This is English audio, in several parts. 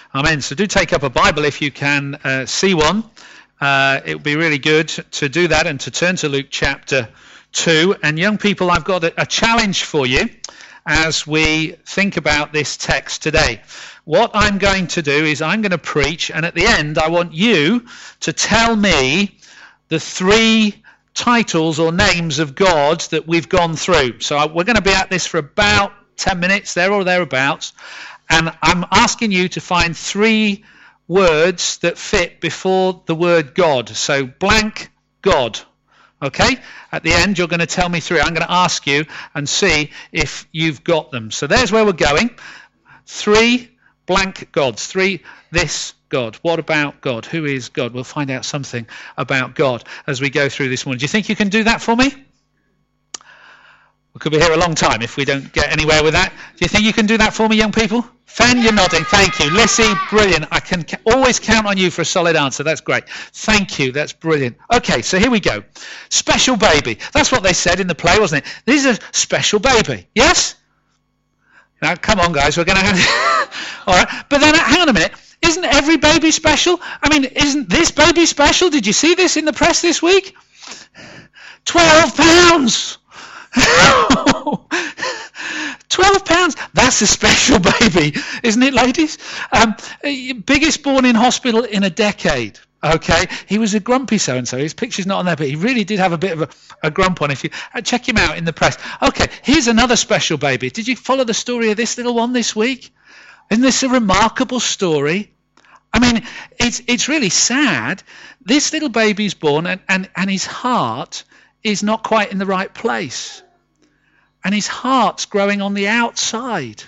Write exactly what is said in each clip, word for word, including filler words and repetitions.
Amen. So do take up a Bible if you can uh, see one. Uh, it would be really good to do that and to turn to Luke chapter two. And young people, I've got a, a challenge for you as we think about this text today. What I'm going to do is I'm going to preach, and at the end I want you to tell me the three titles or names of God that we've gone through. So we're going to be at this for about ten minutes, there or thereabouts. And I'm asking you to find three words that fit before the word God. So blank God. Okay? At the end, you're going to tell me three. I'm going to ask you and see if you've got them. So there's where we're going. Three blank gods. Three this God. What about God? Who is God? We'll find out something about God as we go through this morning. Do you think you can do that for me? We could be here a long time if we don't get anywhere with that. Do you think you can do that for me, young people? Fen, you're nodding. Thank you. Lissy, brilliant. I can ca- always count on you for a solid answer. That's great. Thank you. That's brilliant. Okay, so here we go. Special baby. That's what they said in the play, wasn't it? This is a special baby. Yes? Now, come on, guys. We're going to have... All right. But then, hang on a minute. Isn't every baby special? I mean, isn't this baby special? Did you see this in the press this week? Twelve pounds. twelve pounds. That's a special baby, isn't it, ladies? Um, biggest born in hospital in a decade. Okay, he was a grumpy so-and-so. His picture's not on there, but he really did have a bit of a, a grump on. If you uh, check him out in the press. Okay, here's another special baby. Did you follow the story of this little one this week? Isn't this a remarkable story? I mean, it's it's really sad. This little baby's born, and, and, and his heart is not quite in the right place. And his heart's growing on the outside.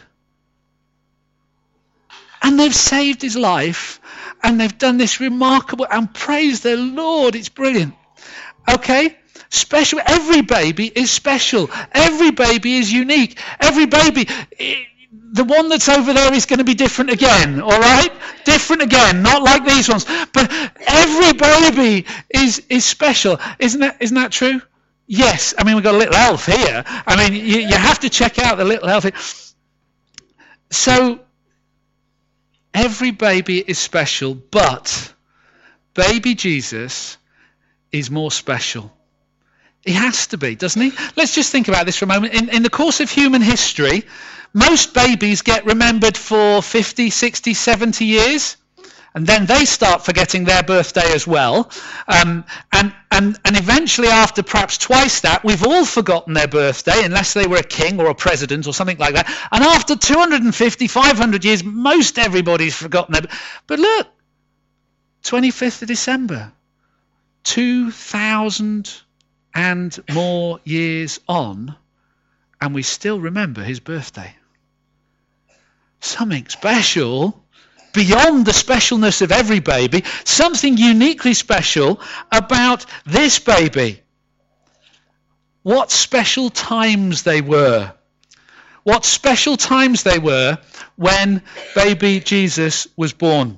And they've saved his life, and they've done this remarkable, and praise the Lord, it's brilliant. Okay? Special. Every baby is special. Every baby is unique. Every baby, the one that's over there is going to be different again, all right? Different again, not like these ones. But every baby is is special. Isn't that isn't that true? Yes. I mean, we've got a little elf here. I mean, you, you have to check out the little elf here. So, every baby is special, but baby Jesus is more special. He has to be, doesn't he? Let's just think about this for a moment. In, in the course of human history, most babies get remembered for fifty, sixty, seventy years. And then they start forgetting their birthday as well. Um, and, and, and eventually, after perhaps twice that, we've all forgotten their birthday, unless they were a king or a president or something like that. And after two hundred fifty, five hundred years, most everybody's forgotten their. But look, twenty-fifth of December, two thousand and more years on, and we still remember his birthday. Something special. Beyond the specialness of every baby, something uniquely special about this baby. What special times they were. What special times they were when baby Jesus was born.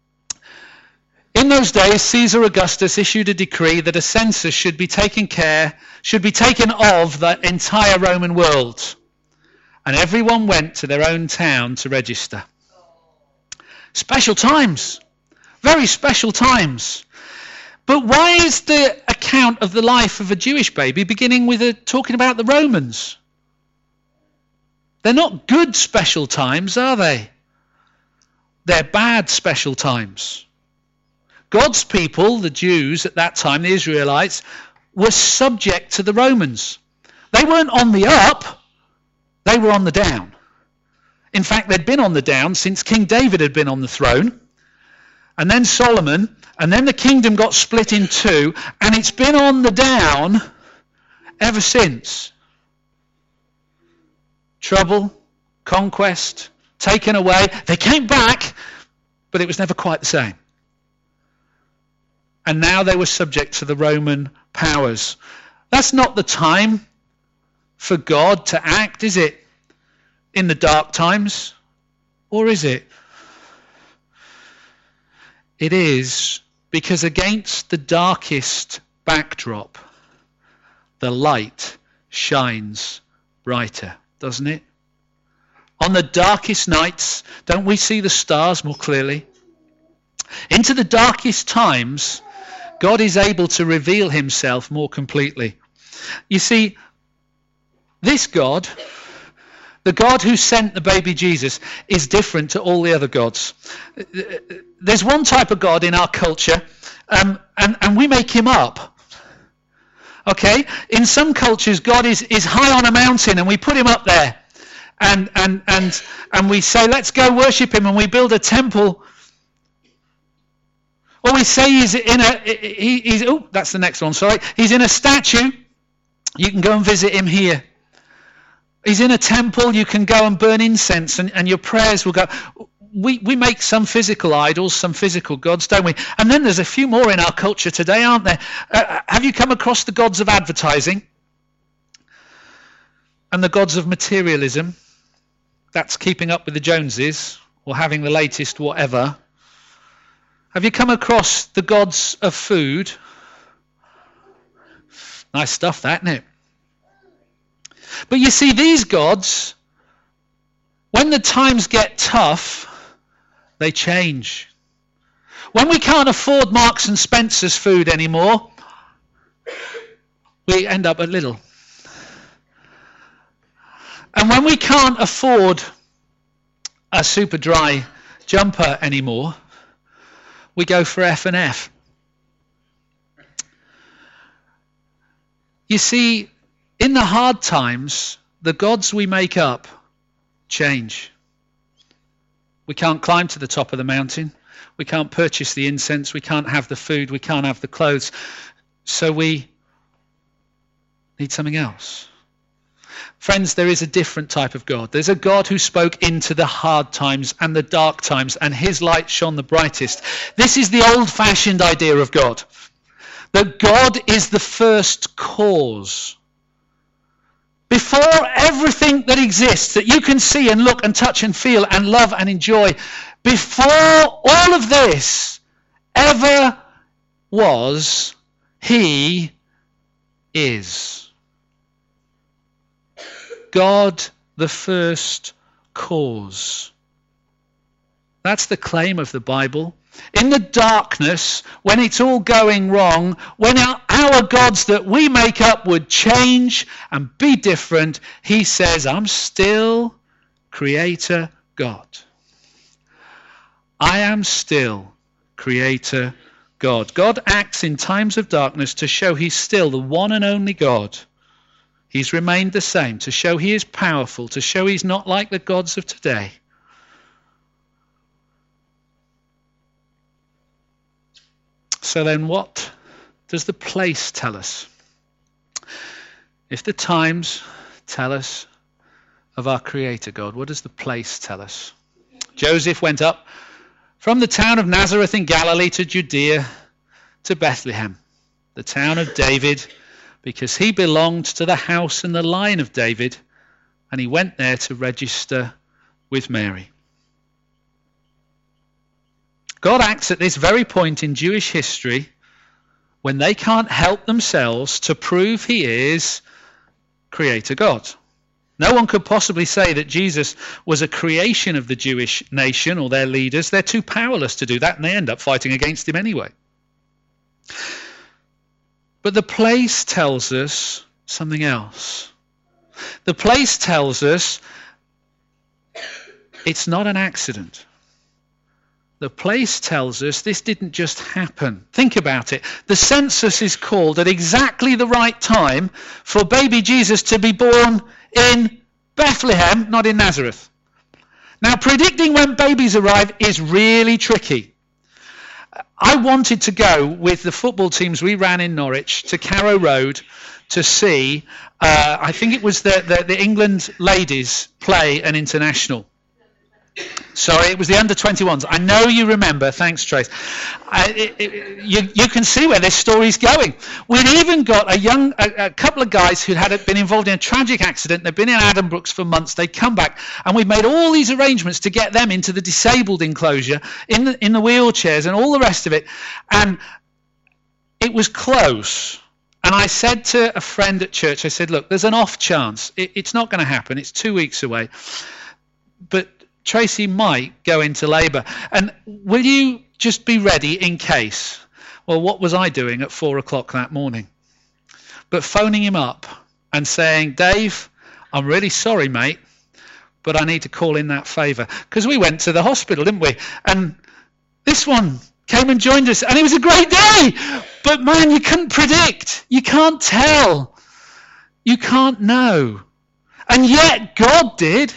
In those days, Caesar Augustus issued a decree that a census should be taken care, should be taken of the entire Roman world. And everyone went to their own town to register. Special times. Very special times. But why is the account of the life of a Jewish baby beginning with a, talking about the Romans? They're not good special times, are they? They're bad special times. God's people, the Jews at that time, the Israelites, were subject to the Romans. They weren't on the up, they were on the down. In fact, they'd been on the down since King David had been on the throne, and then Solomon, and then the kingdom got split in two, and it's been on the down ever since. Trouble, conquest, taken away. They came back, but it was never quite the same. And now they were subject to the Roman powers. That's not the time for God to act, is it? In the dark times? Or is it? It is, because against the darkest backdrop, the light shines brighter, doesn't it? On the darkest nights, don't we see the stars more clearly? Into the darkest times, God is able to reveal himself more completely. You see, this God, the God who sent the baby Jesus, is different to all the other gods. There's one type of God in our culture, um, and, and we make him up. Okay? In some cultures, God is, is high on a mountain, and we put him up there. And, and, and, and we say, let's go worship him, and we build a temple. Or we say he's in a, he, he's, oh, that's the next one, sorry. He's in a statue. You can go and visit him here. He's in a temple. You can go and burn incense, and, and your prayers will go. We, we make some physical idols, some physical gods, don't we? And then there's a few more in our culture today, aren't there? Uh, have you come across the gods of advertising? And the gods of materialism? That's keeping up with the Joneses, or having the latest whatever. Have you come across the gods of food? Nice stuff, that, isn't it? But you see, these gods, when the times get tough, they change. When we can't afford Marks and Spencer's food anymore, we end up at Lidl. And when we can't afford a super dry jumper anymore, we go for F and F. You see, in the hard times, the gods we make up change. We can't climb to the top of the mountain. We can't purchase the incense. We can't have the food. We can't have the clothes. So we need something else. Friends, there is a different type of God. There's a God who spoke into the hard times and the dark times, and his light shone the brightest. This is the old-fashioned idea of God. That God is the first cause. Before everything that exists, that you can see and look and touch and feel and love and enjoy, before all of this ever was, he is. God, the first cause. That's the claim of the Bible. In the darkness, when it's all going wrong, when our, our gods that we make up would change and be different, he says, I'm still Creator God. I am still Creator God. God acts in times of darkness to show he's still the one and only God. He's remained the same, to show he is powerful, to show he's not like the gods of today. So then what does the place tell us? If the times tell us of our Creator God, what does the place tell us? Joseph went up from the town of Nazareth in Galilee to Judea to Bethlehem, the town of David, because he belonged to the house and the line of David, and he went there to register with Mary. God acts at this very point in Jewish history when they can't help themselves to prove he is Creator God. No one could possibly say that Jesus was a creation of the Jewish nation or their leaders. They're too powerless to do that, and they end up fighting against him anyway. But the place tells us something else. The place tells us it's not an accident. The place tells us this didn't just happen. Think about it. The census is called at exactly the right time for baby Jesus to be born in Bethlehem, not in Nazareth. Now, predicting when babies arrive is really tricky. I wanted to go with the football teams we ran in Norwich to Carrow Road to see, uh, I think it was the, the, the England ladies play an international. Sorry, it was the under twenty-ones. I know you remember. Thanks, Trace. I, it, it, you, you can see where this story's going. We'd even got a young, a, a couple of guys who had been involved in a tragic accident. They'd been in Addenbrooke's for months. They'd come back, and we'd made all these arrangements to get them into the disabled enclosure, in the, in the wheelchairs, and all the rest of it. And it was close. And I said to a friend at church, I said, look, there's an off chance. It, it's not going to happen. It's two weeks away. but Tracy might go into labour. And will you just be ready in case? Well, what was I doing at four o'clock that morning? But phoning him up and saying, Dave, I'm really sorry, mate, but I need to call in that favour. Because we went to the hospital, didn't we? And this one came and joined us, and it was a great day. But man, you couldn't predict. You can't tell. You can't know. And yet God did.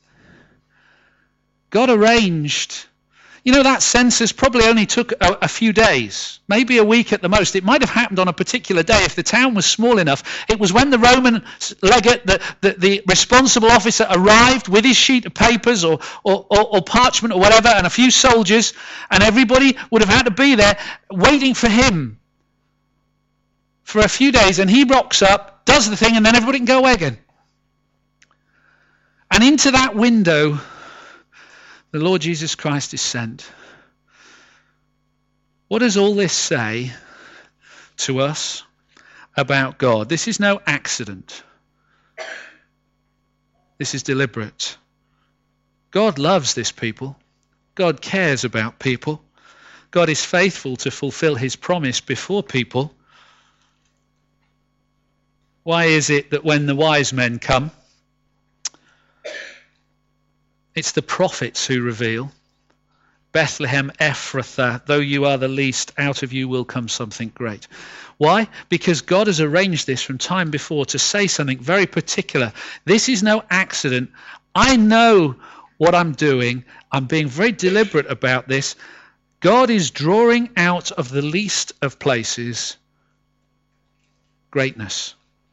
God arranged. You know, that census probably only took a, a few days, maybe a week at the most. It might have happened on a particular day if the town was small enough. It was when the Roman legate, the, the, the responsible officer, arrived with his sheet of papers or, or, or, or parchment or whatever, and a few soldiers, and everybody would have had to be there waiting for him for a few days. And he rocks up, does the thing, and then everybody can go away again. And into that window, the Lord Jesus Christ is sent. What does all this say to us about God? This is no accident. This is deliberate. God loves this people. God cares about people. God is faithful to fulfill his promise before people. Why is it that when the wise men come, it's the prophets who reveal, Bethlehem Ephrathah, though you are the least, out of you will come something great. Why? Because God has arranged this from time before to say something very particular. This is no accident. I know what I'm doing. I'm being very deliberate about this. God is drawing out of the least of places greatness.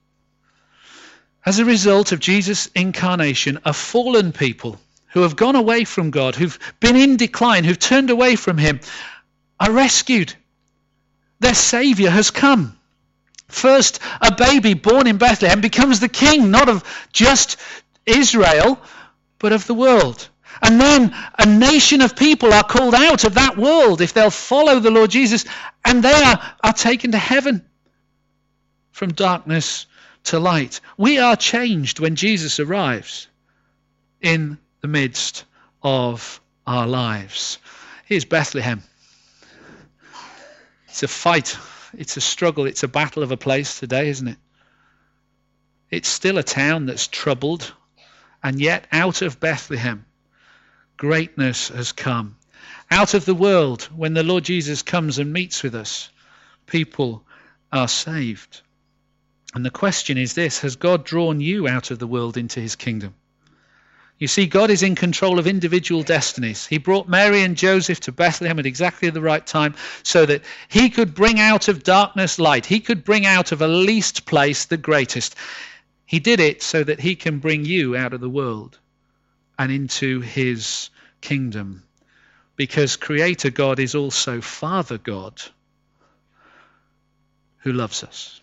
As a result of Jesus' incarnation, a fallen people who have gone away from God, who've been in decline, who've turned away from him, are rescued. Their Saviour has come. First, a baby born in Bethlehem becomes the king, not of just Israel, but of the world. And then a nation of people are called out of that world if they'll follow the Lord Jesus, and they are, are taken to heaven from darkness to light. We are changed when Jesus arrives in the midst of our lives. Here's Bethlehem. It's a fight. It's a struggle. It's a battle of a place today, isn't it? It's still a town that's troubled, and yet out of Bethlehem, greatness has come. Out of the world, when the Lord Jesus comes and meets with us, people are saved. And the question is this: has God drawn you out of the world into his kingdom? You see, God is in control of individual destinies. He brought Mary and Joseph to Bethlehem at exactly the right time so that he could bring out of darkness light. He could bring out of a least place the greatest. He did it so that he can bring you out of the world and into his kingdom. Because Creator God is also Father God who loves us.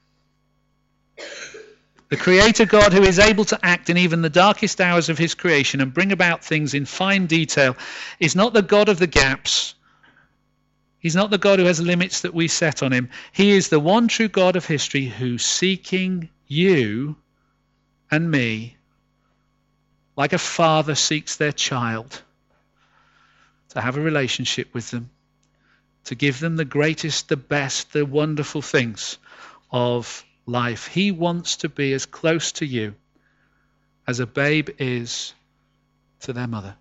The Creator God who is able to act in even the darkest hours of his creation and bring about things in fine detail is not the God of the gaps. He's not the God who has limits that we set on him. He is the one true God of history who's seeking you and me like a father seeks their child to have a relationship with them, to give them the greatest, the best, the wonderful things of life. He wants to be as close to you as a babe is to their mother.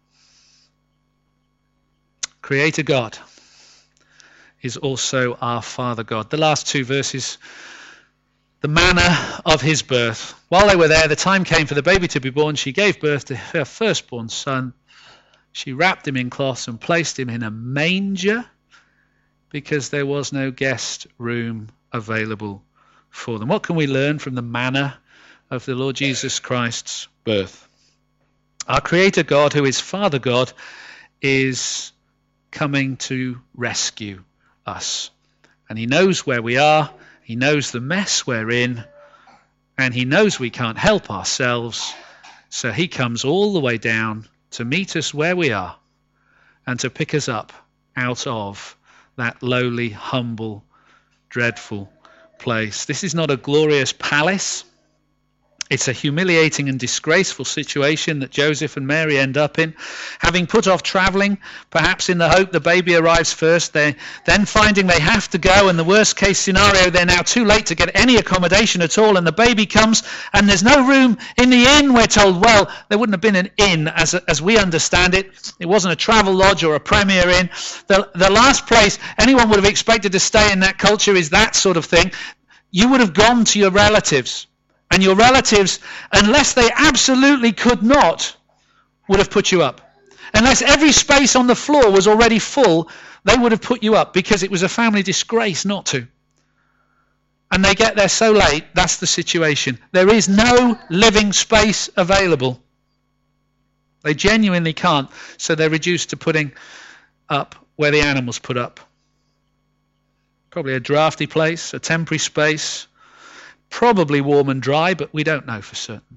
Creator God is also our Father God. The last two verses, the manner of his birth. While they were there, the time came for the baby to be born. She gave birth to her firstborn son. She wrapped him in cloths and placed him in a manger because there was no guest room available for them. What can we learn from the manner of the Lord Jesus Christ's birth? Our Creator God, who is Father God, is coming to rescue us. And he knows where we are, he knows the mess we're in, and he knows we can't help ourselves, so he comes all the way down to meet us where we are and to pick us up out of that lowly, humble, dreadful place. This is not a glorious palace. It's a humiliating and disgraceful situation that Joseph and Mary end up in. Having put off traveling, perhaps in the hope the baby arrives first, they then finding they have to go, and the worst case scenario, they're now too late to get any accommodation at all, and the baby comes and there's no room in the inn, we're told. Well, there wouldn't have been an inn as as we understand it. It wasn't a travel lodge or a premier inn. The, the last place anyone would have expected to stay in that culture is that sort of thing. You would have gone to your relatives. And your relatives, unless they absolutely could not, would have put you up. Unless every space on the floor was already full, they would have put you up, because it was a family disgrace not to. And they get there so late, that's the situation. There is no living space available. They genuinely can't, so they're reduced to putting up where the animals put up. Probably a drafty place, a temporary space. Probably warm and dry, but we don't know for certain.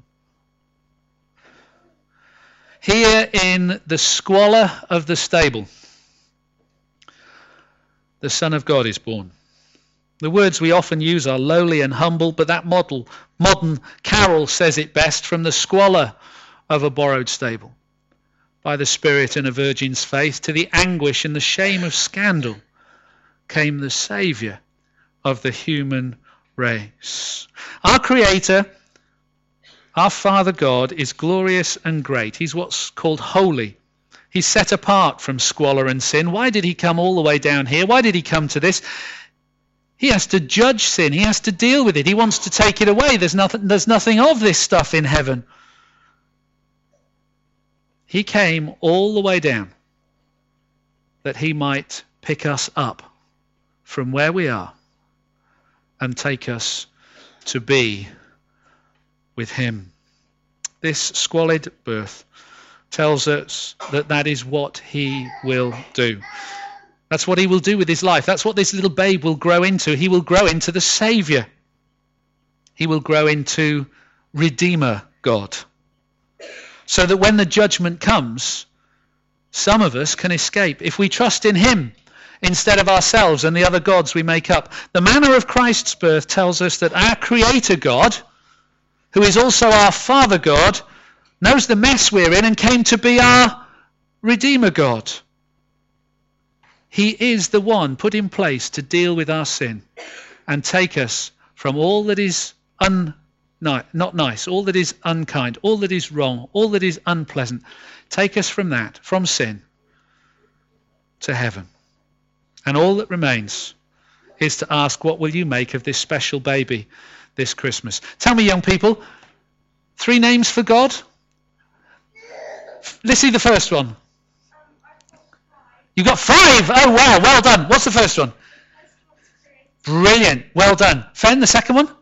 Here in the squalor of the stable, the Son of God is born. The words we often use are lowly and humble, but that model, modern carol says it best: from the squalor of a borrowed stable, by the Spirit and a virgin's faith, to the anguish and the shame of scandal, came the Saviour of the human race. Our Creator, our Father God, is glorious and great. He's what's called holy. He's set apart from squalor and sin. Why did he come all the way down here? Why did he come to this? He has to judge sin. He has to deal with it. He wants to take it away. There's nothing, there's nothing of this stuff in heaven. He came all the way down that he might pick us up from where we are and take us to be with him. This squalid birth tells us that that is what he will do. That's what he will do with his life. That's what this little babe will grow into. He will grow into the Saviour. He will grow into Redeemer God. So that when the judgment comes, some of us can escape if we trust in him instead of ourselves and the other gods we make up. The manner of Christ's birth tells us that our Creator God, who is also our Father God, knows the mess we're in and came to be our Redeemer God. He is the one put in place to deal with our sin and take us from all that is un, not nice, all that is unkind, all that is wrong, all that is unpleasant. Take us from that, from sin, to heaven. And all that remains is to ask, what will you make of this special baby this Christmas? Tell me, young people, three names for God? Let's see the first one. You got five. Oh, wow. Well done. What's the first one? Brilliant. Well done. Fen, the second one?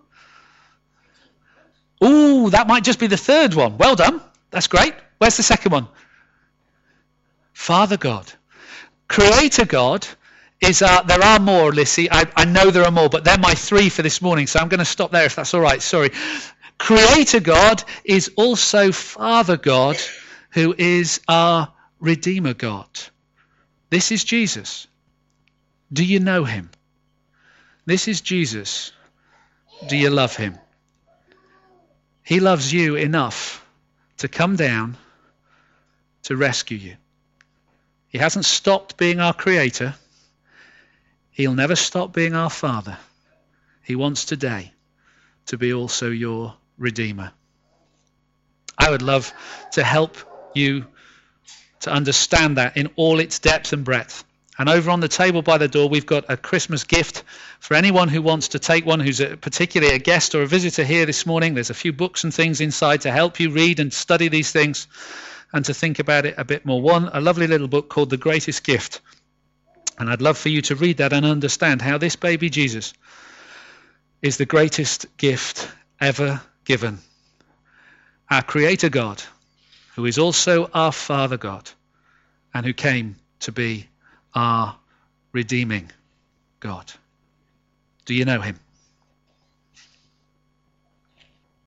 Ooh, that might just be the third one. Well done. That's great. Where's the second one? Father God. Creator God is, uh, there are more, Lissy. I, I know there are more, but they're my three for this morning, so I'm going to stop there if that's all right. Sorry. Creator God is also Father God, who is our Redeemer God. This is Jesus. Do you know him? This is Jesus. Do you love him? He loves you enough to come down to rescue you. He hasn't stopped being our Creator. He'll never stop being our Father. He wants today to be also your Redeemer. I would love to help you to understand that in all its depth and breadth. And over on the table by the door, we've got a Christmas gift for anyone who wants to take one, who's a, particularly a guest or a visitor here this morning. There's a few books and things inside to help you read and study these things and to think about it a bit more. One, a lovely little book called The Greatest Gift. And I'd love for you to read that and understand how this baby Jesus is the greatest gift ever given. Our Creator God, who is also our Father God, and who came to be our redeeming God. Do you know him?